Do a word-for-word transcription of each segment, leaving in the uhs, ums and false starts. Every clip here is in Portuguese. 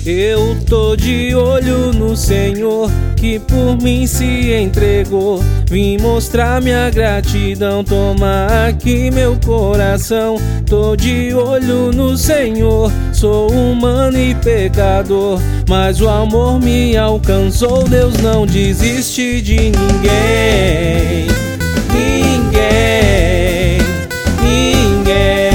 Eu tô de olho no Senhor, que por mim se entregou. Vim mostrar minha gratidão, toma aqui meu coração. Tô de olho no Senhor, sou humano e pecador, mas o amor me alcançou. Deus não desiste de ninguém, ninguém, ninguém.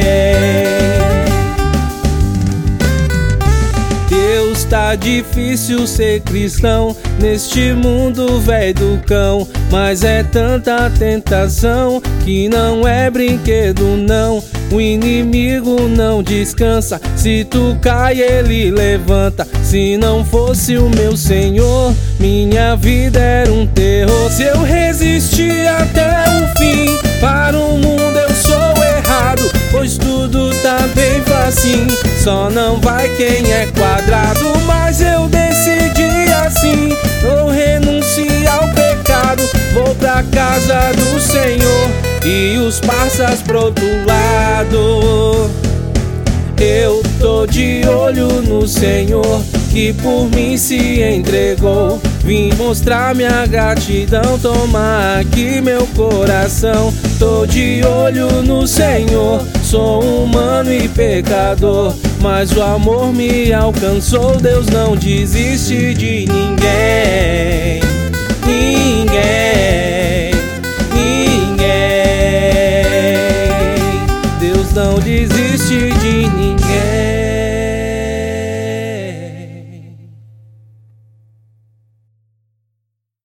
Deus, tá difícil ser cristão neste mundo velho do cão, mas é tanta tentação que não é brinquedo não. O inimigo não descansa, se tu cai ele levanta. Se não fosse o meu Senhor, minha vida era um terror. Se eu resistir até o fim, para o mundo eu sou errado, pois tudo tá bem facinho, só não vai quem é quadrado. Mas eu decidi assim, vou renunciar ao pecado, vou pra casa do Senhor e os passas pro outro lado. Eu tô de olho no Senhor, que por mim se entregou. Vim mostrar minha gratidão, toma aqui meu coração. Tô de olho no Senhor, sou humano e pecador, mas o amor me alcançou. Deus não desiste de ninguém, ninguém.